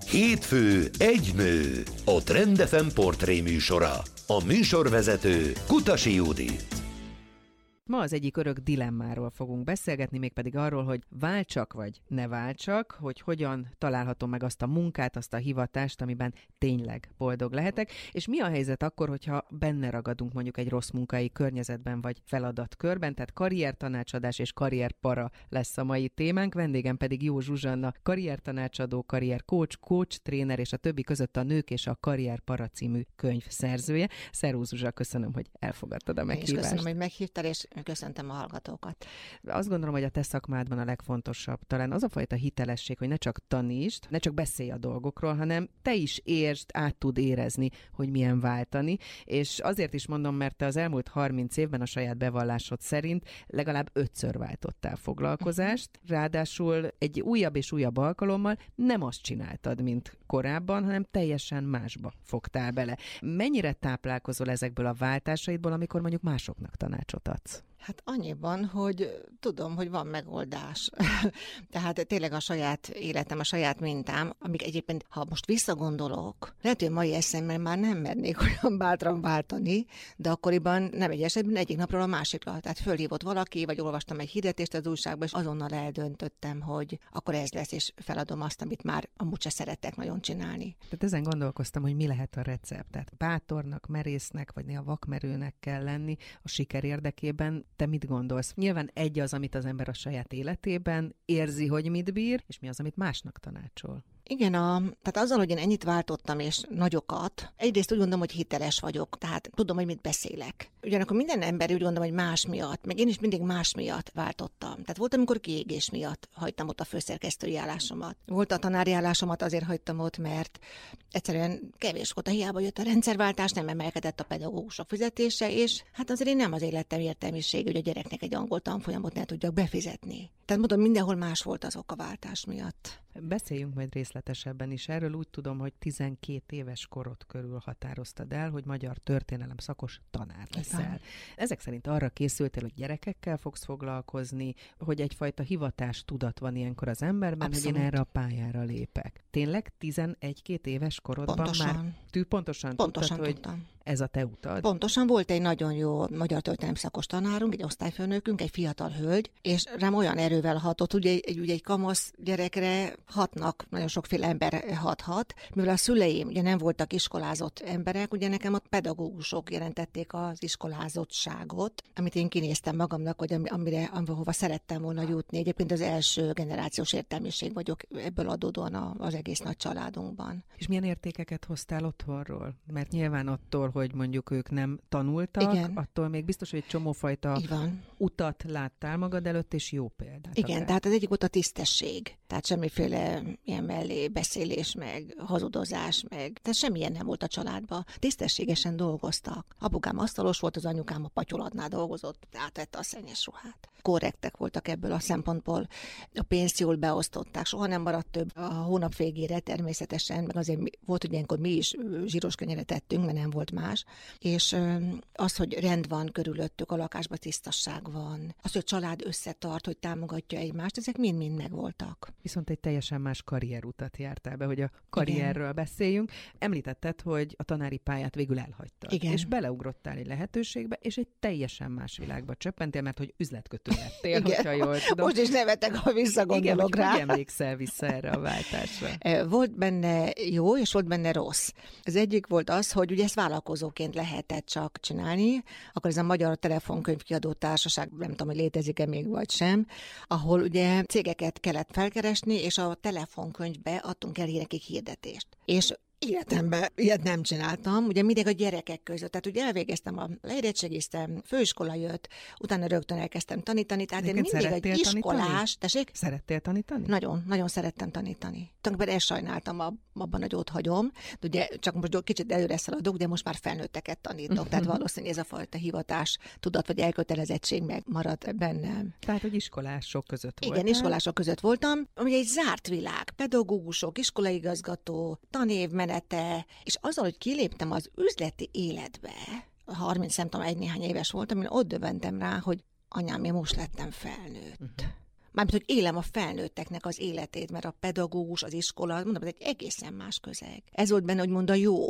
Hétfő egy nő, a Trend FM portré műsora. A műsorvezető Kutasi Judit. Ma az egyik örök dilemmáról fogunk beszélgetni, mégpedig arról, hogy váltsak vagy ne váltsak, hogy hogyan találhatom meg azt a munkát, azt a hivatást, amiben tényleg boldog lehetek, és mi a helyzet akkor, hogyha benne ragadunk mondjuk egy rossz munkai környezetben vagy feladatkörben, tehát karriertanácsadás és karrierpara lesz a mai témánk, vendégem pedig Jó Zsuzsanna, karriertanácsadó, karriercoach, tréner és a többi között a Nők és a Karrierpara című könyv szerzője. Szervusz Zsuzsa, köszönöm, hogy elfogadtad a meghívást. Köszönöm, hogy meghívtál, és köszöntöm a hallgatókat. Azt gondolom, hogy a te szakmádban a legfontosabb talán az a fajta hitelesség, hogy ne csak tanítsd, ne csak beszélj a dolgokról, hanem te is értsd, át tud érezni, hogy milyen váltani. És azért is mondom, mert te az elmúlt 30 évben a saját bevallásod szerint legalább 5-ször váltottál foglalkozást, ráadásul egy újabb és újabb alkalommal nem azt csináltad, mint korábban, hanem teljesen másba fogtál bele. Mennyire táplálkozol ezekből a váltásaidból, amikor mondjuk másoknak tanácsot adsz? Hát annyiban, hogy tudom, hogy van megoldás. Tehát tényleg a saját életem, a saját mintám, amik egyébként, ha most visszagondolok, lehet, hogy mai eszemmel már nem mernék olyan bátran váltani, de akkoriban nem egy esetben egyik napról a másikra. Tehát fölhívott valaki, vagy olvastam egy hirdetést az újságban, és azonnal eldöntöttem, hogy akkor ez lesz, és feladom azt, amit már amúgy se szerettek nagyon csinálni. Tehát ezen gondolkoztam, hogy mi lehet a recept. Tehát bátornak, merésznek, vagy néha vakmerőnek kell lenni a siker érdekében. Te mit gondolsz? Nyilván egy az, amit az ember a saját életében érzi, hogy mit bír, és mi az, amit másnak tanácsol. Igen, tehát azzal, hogy én ennyit váltottam, és nagyokat, egyrészt úgy gondolom, hogy hiteles vagyok, tehát tudom, hogy mit beszélek. Ugyanakkor minden ember úgy gondolom, hogy más miatt, meg én is mindig más miatt váltottam. Tehát volt, amikor kiégés miatt hagytam ott a főszerkesztői állásomat. Volt a tanári állásomat, azért hagytam ott, mert egyszerűen kevés volt, hiába jött a rendszerváltás, nem emelkedett a pedagógusok fizetése, és hát azért én nem az életem értelmisége, hogy a gyereknek egy angol tanfolyamot ne tudjak befizetni. Tehát mondom, mindenhol más volt az ok a váltás miatt. Beszéljünk majd részletesebben is erről. Úgy tudom, hogy 12 éves korod körül határoztad el, hogy magyar történelem szakos tanár leszel. Ezek szerint arra készültél, hogy gyerekekkel fogsz foglalkozni, hogy egyfajta hivatástudat van ilyenkor az emberben, abszolút, hogy én erre a pályára lépek. Tényleg 11-2 éves korodban pontosan. Már pontosan tudtad, hogy ez a te utad? Pontosan, volt egy nagyon jó magyar történelem szakos tanárunk, egy osztályfőnökünk, egy fiatal hölgy, és rám olyan erővel hatott, ugye egy kamasz gyerekre hatnak, nagyon sokféle ember hathat, mivel a szüleim ugye nem voltak iskolázott emberek, ugye nekem a pedagógusok jelentették az iskolázottságot, amit én kinéztem magamnak, hogy ahova szerettem volna jutni. Egyébként az első generációs értelmiség vagyok ebből adódóan az egész nagy családunkban. És milyen értékeket hoztál otthonról? Mert nyilván attól, hogy mondjuk ők nem tanultak, igen, attól még biztos, hogy egy csomófajta utat láttál magad előtt, és jó példát. Igen, tehát az egyik volt a tisztesség. Tehát semmiféle ilyen mellé beszélés, meg hazudozás, meg tehát semmilyen nem volt a családban. Tisztességesen dolgoztak. Apukám asztalos volt, az anyukám a patyolatnál dolgozott, átvette a szennyes ruhát. Korrektek voltak ebből a szempontból. A pénzt jól beosztották, soha nem maradt több a hónap végére természetesen, meg azért volt, hogy ilyenkor mi is zsíros kenyeret tettünk, mert nem volt más. És az, hogy rend van körülöttük, a lakásban tisztasság van, az, hogy a család összetart, hogy támogatja egymást, ezek mind-mind megvoltak. Viszont egy teljesen más karrierutat jártál be, hogy a karrierről beszéljünk. Említetted, hogy a tanári pályát végül elhagytad. Igen. És beleugrottál egy lehetőségbe, és egy teljesen más világba csöppentél, mert hogy üzletkötő lettél, hogyha jól tudom. Most is nevetek, ha visszagondolok rá. Hogy emlékszel vissza erre a váltásra? Volt benne jó, és volt benne rossz. Az egyik volt az, hogy ugye ezt vállalkozóként lehetett csak csinálni, akkor ez a Magyar Telefonkönyvkiadó Társaság, nem tudom, hogy létezik-e még vagy sem, ahol ugye cégeket kellett felkeresni, és a telefonkönyvbe adtunk el nekik hirdetést. És életemben ilyet nem csináltam, ugye mindig a gyerekek között. Tehát ugye elvégeztem, leérettségiztem, főiskola jött, utána rögtön elkezdtem tanítani, tehát én mindig egy iskolás... Tessék? Szerettél tanítani? Nagyon, nagyon szerettem tanítani. Tulajdonképpen ezt sajnáltam abban, hogy ott hagyom, de ugye csak most kicsit előre szaladok, de most már felnőtteket tanítok, tehát valószínűleg ez a fajta hivatás, tudat vagy elkötelezettség megmaradt bennem. Tehát, hogy iskolások között voltál? Igen, iskolások között voltam, ugye egy zárt világ, pedagógusok, iskolaigazgató, tanévmenete, és azzal, hogy kiléptem az üzleti életbe, 30, nem tudom, egy néhány éves voltam, én ott döbbentem rá, hogy anyám, én most lettem felnőtt. Mármint, hogy élem a felnőtteknek az életét, mert a pedagógus, az iskola, mondom, ez egy egészen más közeg. Ez volt benne, hogy mond a jó.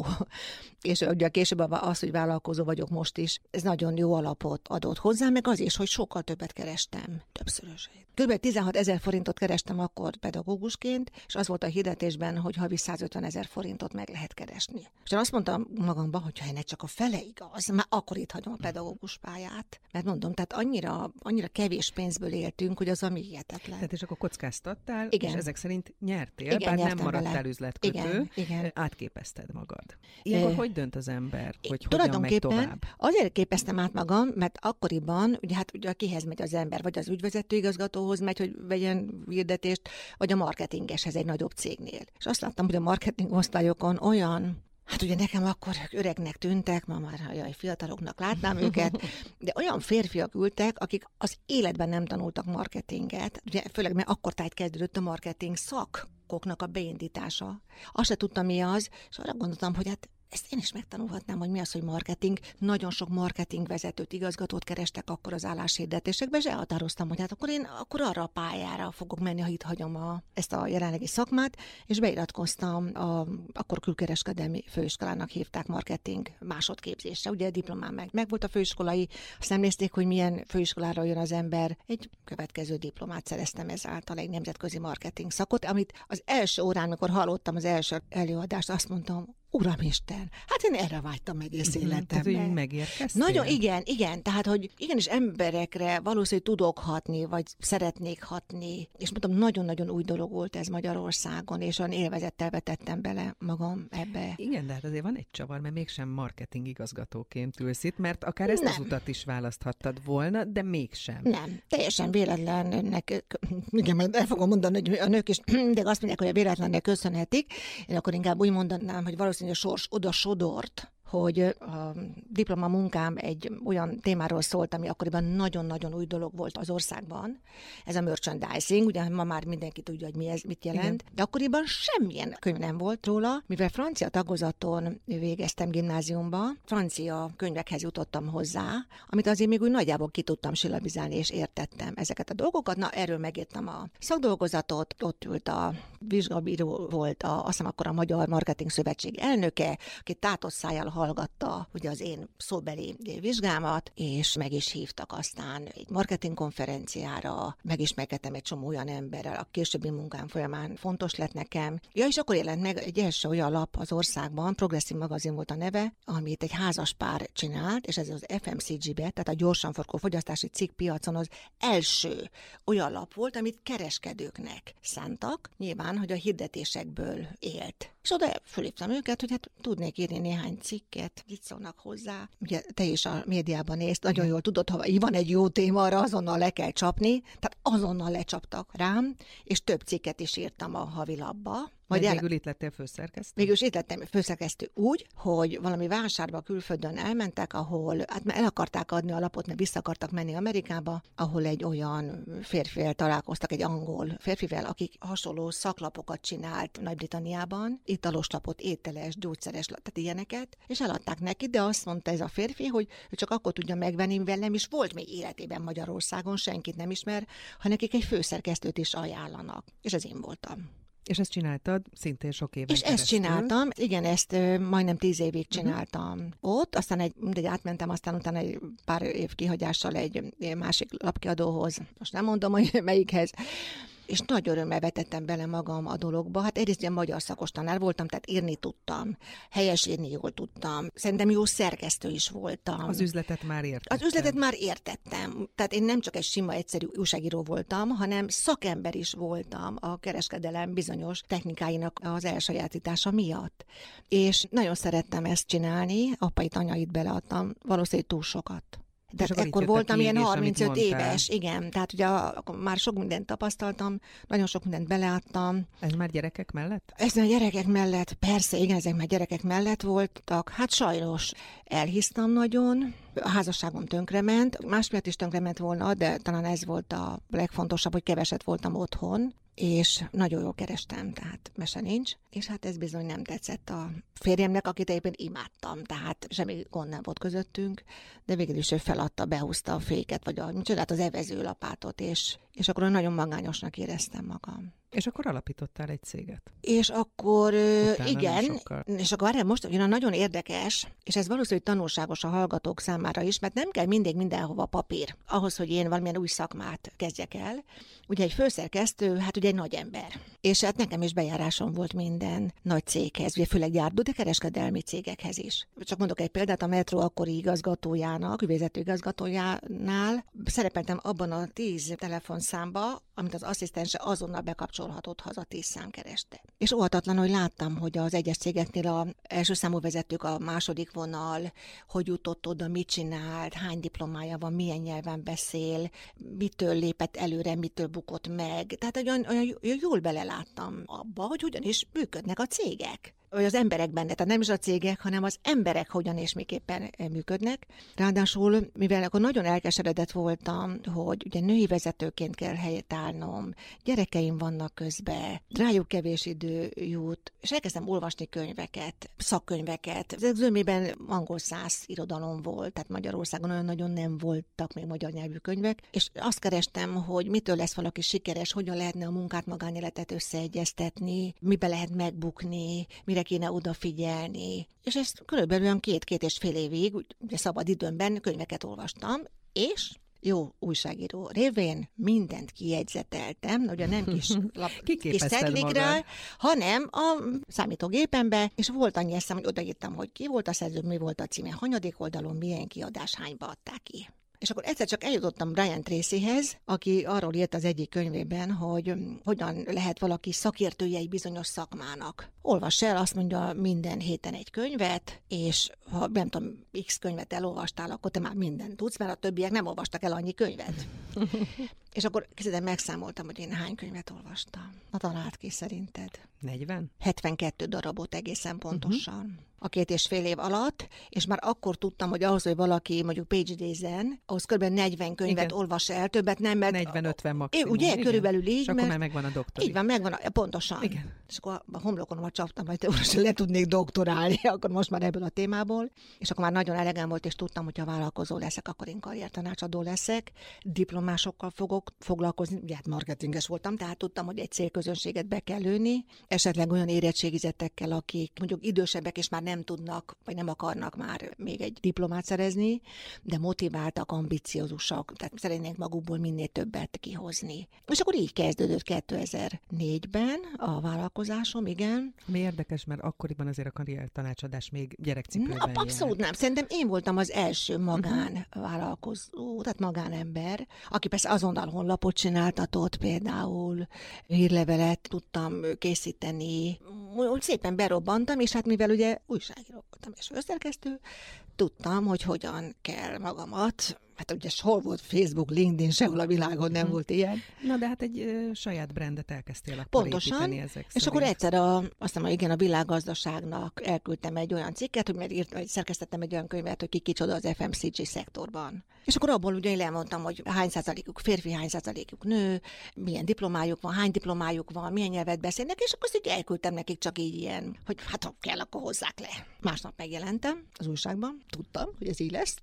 És ugye később az, hogy vállalkozó vagyok most is, ez nagyon jó alapot adott hozzá, meg az is, hogy sokkal többet kerestem. Többszörösét. Kb. 16 000 forintot kerestem akkor pedagógusként, és az volt a hirdetésben, hogy havi 150 000 forintot meg lehet keresni. És én azt mondtam magamban, hogy ha ennek csak a fele igaz, már akkor itt hagyom a pedagógus pályát. Mert mondom, tehát annyira kevés pénzből éltünk, hogy az ami hihetetlen. Tehát és akkor kockáztattál, igen. És ezek szerint nyertél, Igen, bár nem maradtál üzletkötő, igen. Átképezted magad. Ilyenkor hogy dönt az ember, hogy hogyan megy tulajdonképpen tovább? Azért képeztem át magam, mert akkoriban, ugye kihez megy az ember, vagy az ügyvezető igazgatóhoz megy, hogy vegyen hirdetést, vagy a marketingeshez egy nagyobb cégnél. És azt láttam, hogy a marketing osztályokon olyan, hát ugye nekem akkor öregnek tűntek, ma már fiataloknak látnám őket, de olyan férfiak ültek, akik az életben nem tanultak marketinget, ugye főleg mert akkor kezdődött a marketing szakoknak a beindítása. Azt se tudtam, mi az, és arra gondoltam, hogy hát ezt én is megtanulhatnám, hogy mi az, hogy marketing. Nagyon sok marketingvezetőt, igazgatót kerestek akkor az álláshirdetésekben, és elhatároztam, hogy hát akkor én arra a pályára fogok menni, ha itt hagyom ezt a jelenlegi szakmát, és beiratkoztam akkor külkereskedelmi főiskolának hívták marketing másodképzésre. Ugye diplomám meg volt a főiskolai, azt nem nézték, hogy milyen főiskolára jön az ember. Egy következő diplomát szereztem ezáltal, egy nemzetközi marketing szakot, amit az első órán, amikor hallottam az első előadást, azt mondtam, Uramisten, hát én erre vágytam egész életemben. Tehát, hogy megérkeztél? Nagyon, igen. Tehát, hogy igenis emberekre valószínűleg tudok hatni, vagy szeretnék hatni. És mondom, nagyon-nagyon új dolog volt ez Magyarországon, és olyan élvezettel vetettem bele magam ebbe. Igen, de hát azért van egy csavar, mert mégsem marketing igazgatóként ülsz itt, mert akár ezt az utat is választhattad volna, de mégsem. Nem, teljesen véletlennek, igen, majd el fogom mondani, hogy a nők is de azt mondják, hogy a véletlennek köszönhetik. Én akkor inkább úgy mondanám, hogy valószínűleg a sors oda sodort, hogy a diplomamunkám egy olyan témáról szólt, ami akkoriban nagyon-nagyon új dolog volt az országban. Ez a merchandising, ugye ma már mindenki tudja, hogy mit jelent. Igen. De akkoriban semmilyen könyv nem volt róla, mivel francia tagozaton végeztem gimnáziumba, francia könyvekhez jutottam hozzá, amit azért még úgy nagyjából ki tudtam silabizálni, és értettem ezeket a dolgokat. Na, erről megírtam a szakdolgozatot, ott ült a vizsgabíró, volt azt hiszem akkor a Magyar Marketing Szövetség elnöke, aki tátott szájjal hallgatta ugye az én szóbeli vizsgámat, és meg is hívtak aztán egy marketing konferenciára, megismerkedtem egy csomó olyan emberrel, a későbbi munkám folyamán fontos lett nekem. Ja, és akkor jelent meg egy első olyan lap az országban, Progresszív magazin volt a neve, amit egy házas pár csinált, és ez az FMCG-be, tehát a gyorsanforgó fogyasztási cikk piacon az első olyan lap volt, amit kereskedőknek szántak, nyilván, hogy a hirdetésekből élt. És oda fölhívtam őket, hogy hát tudnék írni néhány cikket, mit szólnak hozzá. Ugye te is a médiában nézd, nagyon jól tudod, ha van egy jó téma, arra azonnal le kell csapni, tehát azonnal lecsaptak rám, és több cikket is írtam a havilapba. Végül itt lettél főszerkesztő? Végül is itt lettem főszerkesztő úgy, hogy valami vásárba külföldön elmentek, ahol hát el akarták adni a lapot, mert vissza akartak menni Amerikába, ahol egy olyan férfivel találkoztak, egy angol férfivel, akik hasonló szaklapokat csinált Nagy-Britanniában, italos lapot, ételes, gyógyszeres, tehát ilyeneket, és eladták neki, de azt mondta ez a férfi, hogy ő csak akkor tudja megvenni, mivel nem is volt még életében Magyarországon, senkit nem ismer, ha nekik egy főszerkesztőt is ajánlanak. És ez én voltam. És ezt csináltad szintén sok éven keresztül? És ezt csináltam, igen, ezt majdnem 10 évig csináltam ott, aztán átmentem, aztán utána egy pár év kihagyással egy másik lapkiadóhoz, most nem mondom, hogy melyikhez, és nagy örömmel vetettem bele magam a dologba. Hát egyrészt ilyen magyar szakos tanár voltam, tehát írni tudtam, helyes írni jól tudtam. Szerintem jó szerkesztő is voltam. Az üzletet már értettem. Az üzletet már értettem. Tehát én nem csak egy sima, egyszerű újságíró voltam, hanem szakember is voltam a kereskedelem bizonyos technikáinak az elsajátítása miatt. És nagyon szerettem ezt csinálni, apait, anyait beleadtam, valószínűleg túl sokat. De ekkor voltam ilyen 35 éves, igen, tehát ugye már sok mindent tapasztaltam, nagyon sok mindent beleadtam. Ez már gyerekek mellett? Ez már gyerekek mellett, persze, igen, ezek már gyerekek mellett voltak. Hát sajnos elhisztam nagyon, A házasságom tönkrement, más miatt is tönkrement volna, de talán ez volt a legfontosabb, hogy keveset voltam otthon, és nagyon jól kerestem, tehát mese nincs. És hát ez bizony nem tetszett a férjemnek, akit egyébként imádtam, tehát semmi gond nem volt közöttünk, de végül is ő feladta, behúzta a féket, vagy az evezőlapátot, és akkor nagyon magányosnak éreztem magam. És akkor alapítottál egy céget. És akkor, igen, sokkal. és akkor várjál, most ugyan nagyon érdekes, és ez valószínűleg tanulságos a hallgatók számára is, mert nem kell mindig mindenhova papír, ahhoz, hogy én valamilyen új szakmát kezdjek el. Ugye egy főszerkesztő, hát ugye egy nagy ember. És hát nekem is bejárásom volt minden nagy céghez, ugye főleg gyártó, de kereskedelmi cégekhez is. Csak mondok egy példát, a Metro akkori igazgatójának, vezető igazgatójánál szerepeltem abban a 10 telefonszámba, amit az asszisztense azonnal bekapcsolhatott, ha az a 10 szám kereste. És óhatatlan, hogy láttam, hogy az egyes cégeknél az első számú vezetők, a második vonal, hogy jutott oda, mit csinált, hány diplomája van, milyen nyelven beszél, mitől lépett előre, mitől bukott meg. Tehát olyan jól beleláttam abba, hogy hogyan is működnek a cégek. Vagy az emberek benne, tehát nem is a cégek, hanem az emberek hogyan és miképpen működnek. Ráadásul, mivel akkor nagyon elkeseredett voltam, hogy ugye női vezetőként kell helyet állnom, gyerekeim vannak közben, rájuk kevés idő jut, és elkezdtem olvasni könyveket, szakkönyveket. Ezek zömében angol száz irodalom volt, tehát Magyarországon olyan nagyon nem voltak még magyar nyelvű könyvek, és azt kerestem, hogy mitől lesz valaki sikeres, hogyan lehetne a munkát, magánéletet összeegyeztetni, mibe lehet megbukni, mire kéne odafigyelni. És ezt körülbelül 2-2,5 évig, ugye szabad időmben könyveket olvastam, és jó újságíró révén mindent kijegyzeteltem, ugye nem kis szedlikre, hanem a számítógépembe, és volt annyi eszem, hogy odaírtam, hogy ki volt a szerző, mi volt a címe, hanyadik oldalon, milyen kiadás, hányba adták ki. És akkor egyszer csak eljutottam Brian Tracyhez, aki arról írt az egyik könyvében, hogy hogyan lehet valaki szakértője egy bizonyos szakmának. Olvass el, azt mondja, minden héten egy könyvet, és ha nem tudom, X könyvet elolvastál, akkor te már mindent tudsz, mert a többiek nem olvastak el annyi könyvet. És akkor kezdetben megszámoltam, hogy én hány könyvet olvastam. Na találd ki szerinted. 40? 72 darabot egészen pontosan. A 2,5 év alatt, és már akkor tudtam, hogy ahhoz, hogy valaki mondjuk PhD-zen, ahhoz kb. 40 könyvet olvas el, többet nem, mert... 40-50 maximum. Ugye, igen. körülbelül így. És akkor már megvan a doktori. Így van, megvan, pontosan. Igen. És akkor a homlokonomat csaptam, hogy le tudnék doktorálni, akkor most már ebből a témából. És akkor már nagyon elegem volt, és tudtam, hogy ha vállalkozó leszek, akkor én karriertanácsadó leszek, diplomásokkal fogok foglalkozni, ugye hát marketinges voltam, tehát tudtam, hogy egy célközönséget be kell lőni, esetleg olyan érettségizettekkel, akik mondjuk idősebbek, és már nem tudnak, vagy nem akarnak már még egy diplomát szerezni, de motiváltak, ambiciózusak, tehát szeretnénk magukból minél többet kihozni. És akkor így kezdődött 2004-ben a vállalkozásom, igen. Mi érdekes, mert akkoriban azért a karriertanácsadás még gyerekcipőben abszolút nem. Szerintem én voltam az első magánvállalkozó, tehát magánember, aki persze azonnal honlapot csináltatott, például hírlevelet tudtam készíteni. Úgy szépen berobbantam, és hát mivel ugye újságíró voltam és főszerkesztő, tudtam, hogy hogyan kell magamat, hát ugye hol volt Facebook, LinkedIn, sehol a világon nem volt ilyen. Na de hát egy saját brandet elkezdtél akkor építeni ezek szerint. És akkor egyszer aztán igen, a világgazdaságnak elküldtem egy olyan cikket, hogy szerkesztettem egy olyan könyvet, hogy kicsoda az FMCG szektorban. És akkor abból ugye én elmondtam, hogy hány százalékuk férfi, hány százalékuk nő, milyen diplomájuk van, hány diplomájuk van, milyen nyelvet beszélnek, és akkor azt elküldtem nekik csak így ilyen, hogy hát ha kell, akkor hozzák le. Másnap megjelentem az újságban, tudtam, hogy ez így lesz.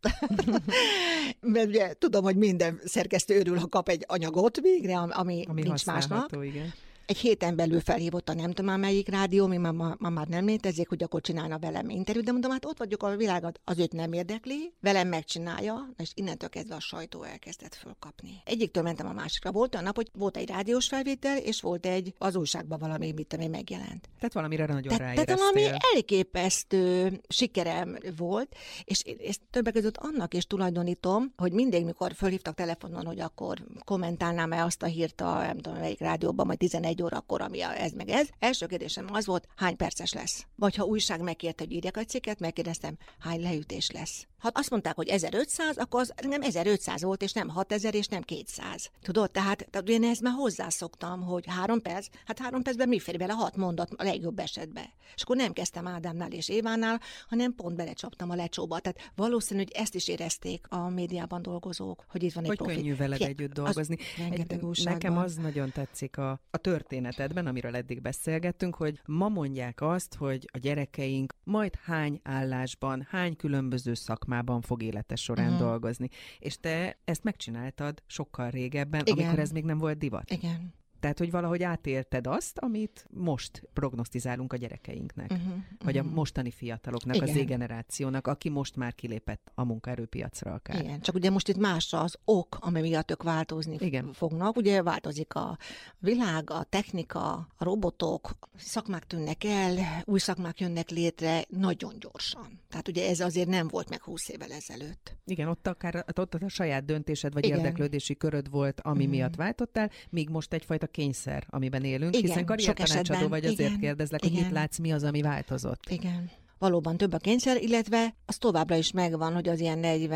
Mert ugye tudom, hogy minden szerkesztő örül, ha kap egy anyagot végre, ami nincs másnak. Igen. Egy héten belül felhívott a nem tudom már melyik rádió, mi már nem létezik, hogy akkor csinálna velem interjút, de mondom, hát ott vagyok a világot, az őt nem érdekli, velem megcsinálja, és innentől kezdve a sajtó elkezdett fölkapni. Egyiktől mentem a másikra. Volt olyan nap, hogy volt egy rádiós felvétel, és volt az újságban valami, mit megjelent. Tehát valamire nagyon ráéreztél. Tehát valami elképesztő sikerem volt, és többek között annak is tulajdonítom, hogy mindig, mikor fölhívtak telefonon, hogy akkor kommentálnám-e azt a hírt a nem tudom melyik rádióban, majd 11 órakor, ami ez meg ez. Első kérdésem az volt, hány perces lesz? Vagy ha újság megkért, hogy írjak egy cikket, megkérdeztem, hány leütés lesz? Ha azt mondták, hogy 1500, akkor az nem 1500 volt, és nem 6000, és nem 200. Tudod, tehát én ezt már hozzászoktam, hogy 3 perc, hát 3 percben mi fér bele 6 mondat a legjobb esetben. És akkor nem kezdtem Ádámnál és Évánál, hanem pont belecsaptam a lecsóba. Tehát valószínű, hogy ezt is érezték a médiában dolgozók, hogy itt van egy profi. Hogy könnyű veled együtt dolgozni. Nekem az nagyon tetszik a történetedben, amiről eddig beszélgettünk, hogy ma mondják azt, hogy a gyerekeink majd hány állásban, hány különböző szakmában fog élete során dolgozni. És te ezt megcsináltad sokkal régebben, igen, amikor ez még nem volt divat. Igen. Tehát, hogy valahogy átélted azt, amit most prognosztizálunk a gyerekeinknek, vagy a mostani fiataloknak, igen, a Z-generációnak, aki most már kilépett a munkaerőpiacra akár. Igen, csak ugye most itt másra az ok, ami miatt ők változni fognak. Ugye változik a világ, a technika, a robotok, szakmák tűnnek el, új szakmák jönnek létre nagyon gyorsan. Tehát ugye ez azért nem volt meg 20 évvel ezelőtt. Igen, ott a saját döntésed, vagy érdeklődési köröd volt, ami miatt váltottál, míg most egyfajta kényszer, amiben élünk, igen, hiszen karriertanácsadó vagy, azért kérdezlek, hogy mit látsz, mi az, ami változott. Igen. Valóban több a kényszer, illetve az továbbra is megvan, hogy az ilyen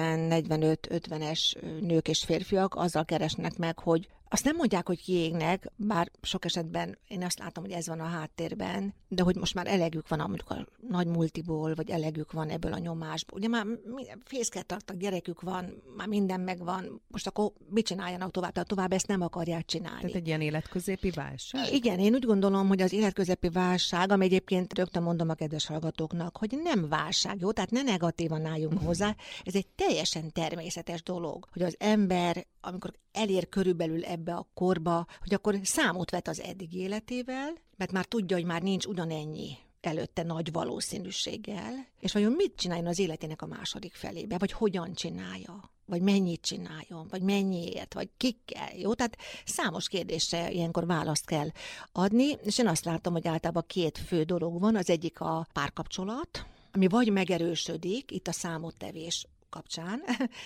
40-45-50-es nők és férfiak azzal keresnek meg, hogy azt nem mondják, hogy kiégnek, bár sok esetben én azt látom, hogy ez van a háttérben, de hogy most már elegük van mondjuk a nagy multiból, vagy elegük van ebből a nyomásból. Ugye már fészket tartak, gyerekük van, már minden megvan, most akkor mit csináljanak tovább? Tehát tovább ezt nem akarják csinálni. Tehát egy ilyen életközépi válság? Igen, én úgy gondolom, hogy az életközepi válság, ami egyébként rögtön mondom a kedves hallgatóknak, hogy nem válság, jó? Tehát ne negatívan álljunk hozzá, ez egy teljesen természetes dolog, hogy az ember, amikor elér körülbelül ebbe a korba, hogy akkor számot vet az eddig életével, mert már tudja, hogy már nincs ugyanennyi előtte nagy valószínűséggel, és vajon mit csináljon az életének a második felébe, vagy hogyan csinálja, vagy mennyit csináljon, vagy mennyiért, vagy kikkel, jó? Tehát számos kérdésre ilyenkor választ kell adni, és én azt látom, hogy általában 2 fő dolog van, az egyik a párkapcsolat, ami vagy megerősödik itt a számottevés kapcsán,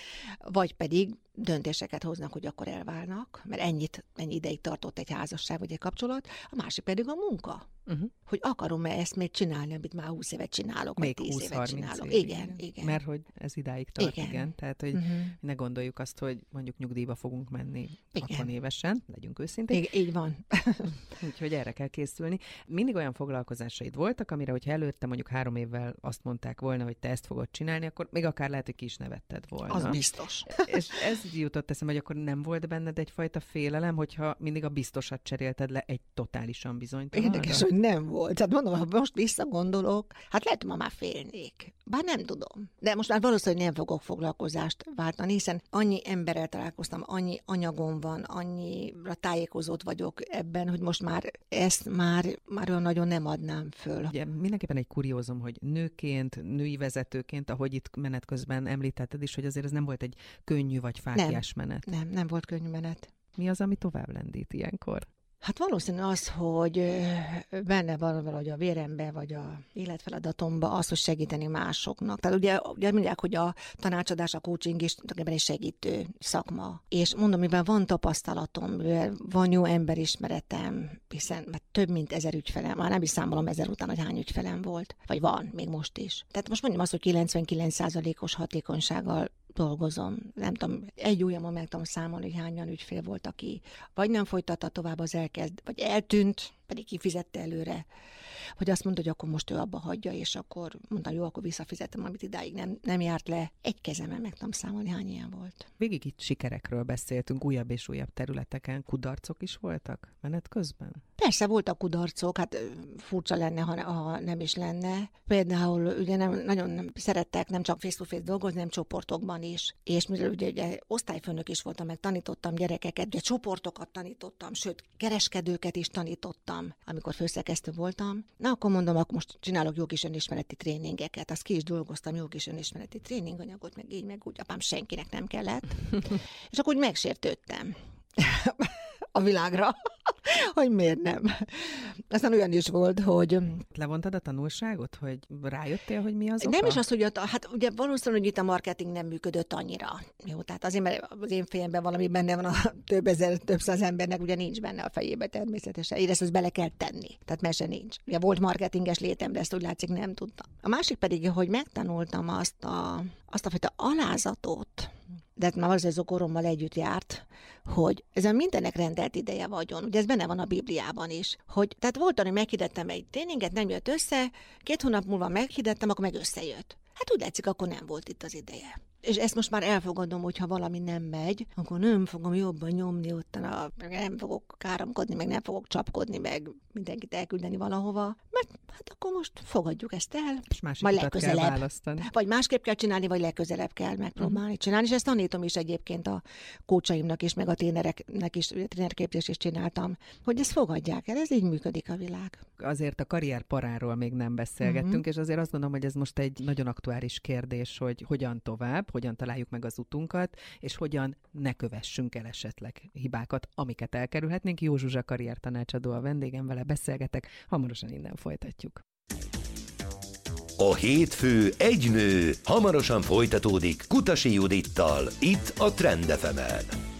vagy pedig döntéseket hoznak, hogy akkor elválnak, mert ennyi ideig tartott egy házasság vagy egy kapcsolat, a másik pedig a munka. Hogy akarom-e ezt még csinálni, amit már 20 évet csinálok, még vagy 10 évet csinálok. Év, igen. Mert hogy ez idáig tart, igen. Tehát, hogy ne gondoljuk azt, hogy mondjuk nyugdíjba fogunk menni 60 évesen, legyünk őszinték. Így van. Úgyhogy erre kell készülni. Mindig olyan foglalkozásaid voltak, amire, hogyha előtte mondjuk 3 évvel azt mondták volna, hogy te ezt fogod csinálni, akkor még akár lehet, hogy ki is nevetted volna. Az biztos. És ez jutott eszembe, hogy akkor nem volt benned egyfajta félelem, hogyha mindig a biztosat cserélted le egy totálisan bizonytalanra? Érdekes, hogy nem volt. Tehát mondom, ha most visszagondolok, hát lehet, ma már félnék. Bár nem tudom. De most már valószínűleg nem fogok foglalkozást váltani, hiszen annyi emberrel találkoztam, annyi anyagom van, annyira tájékozott vagyok ebben, hogy most már ezt már olyan nagyon nem adnám föl. Ugye mindenképpen egy kuriózum, hogy nőként, női vezetőként, ahogy itt menet közben említetted is, hogy azért ez nem volt egy könnyű vagy fáklyás menet. Nem volt könnyű menet. Mi az, ami tovább lendít ilyenkor? Hát valószínű az, hogy benne van valahogy a vérembe, vagy a életfeladatomba az, hogy segíteni másoknak. Tehát ugye mondják, hogy a tanácsadás, a coaching is tulajdonképpen egy segítő szakma. És mondom, mivel van tapasztalatom, mivel van jó emberismeretem, hiszen több mint 1000 ügyfelem, már nem is számolom 1000 után, hogy hány ügyfelem volt, vagy van, még most is. Tehát most mondjam azt, hogy 99%-os hatékonysággal dolgozom. Nem tudom, egy ujjamon meg tudom számolni, hogy hányan ügyfél volt, aki vagy nem folytatta tovább, az elkezd, vagy eltűnt, pedig kifizette előre, vagy azt mondta, hogy akkor most ő abba hagyja, és akkor mondtam, jó, akkor visszafizetem, amit idáig nem járt le. Egy kezemben meg tudom számolni, hány ilyen volt. Végig itt sikerekről beszéltünk, újabb és újabb területeken. Kudarcok is voltak menet közben? Persze voltak kudarcok, hát furcsa lenne, ha nem is lenne. Például ugye nagyon szerettek nem csak face-to-face dolgozni, hanem csoportokban is. És mivel ugye osztályfőnök is voltam, meg tanítottam gyerekeket, ugye csoportokat tanítottam, sőt, kereskedőket is tanítottam, amikor főszerkesztő voltam. Na, akkor mondom, akkor most csinálok jó kis önismereti tréningeket. Azt ki is dolgoztam, jó kis önismereti tréninganyagot, meg így, meg úgy, apám senkinek nem kellett. És akkor úgy megsértődtem a világra. hogy miért nem. Aztán olyan is volt, hogy... Levontad a tanulságot, hogy rájöttél, hogy mi az oka? Nem is az, hogy hát ugye valószínűleg, hogy itt a marketing nem működött annyira. Jó, tehát azért, mert az én fejemben valami benne van, a több száz embernek ugye nincs benne a fejébe természetesen. Én ezt bele kell tenni, tehát mese nincs. Ugye volt marketinges létem, de ezt úgy látszik nem tudtam. A másik pedig, hogy megtanultam azt a fajta alázatot, de hát már valószínűleg ez a korommal együtt járt, hogy ezen mindennek rendelt ideje vagyon. Ugye ez benne van a Bibliában is. Hogy, tehát volt, hogy meghirdettem egy tréninget, nem jött össze, 2 hónap múlva meghirdettem, akkor meg összejött. Hát úgy látszik, akkor nem volt itt az ideje. És ezt most már elfogadom, hogyha valami nem megy, akkor nem fogom jobban nyomni, utána nem fogok káromkodni, meg nem fogok csapkodni, meg mindenkit elküldeni valahova, mert hát akkor most fogadjuk ezt el, és másik majd utat kell választani. Vagy másképp kell csinálni, vagy legközelebb kell megpróbálni csinálni, és ezt tanítom is egyébként a kócsaimnak is, meg a trénereknek is, trénerképzést is csináltam, hogy ezt fogadják el, ez így működik a világ. Azért a karrierparáról még nem beszélgettünk, és azért azt gondolom, hogy ez most egy nagyon aktuális kérdés, hogy hogyan tovább, hogyan találjuk meg az utunkat, és hogyan ne kövessünk el esetleg hibákat, amiket elkerülhetnénk. Jó Zsuzsa karriertanácsadó a vendégem, vele beszélgetek, hamarosan innen folytatjuk. A hétfő egy nő hamarosan folytatódik Kutasi Judittal, itt a Trend FM-en.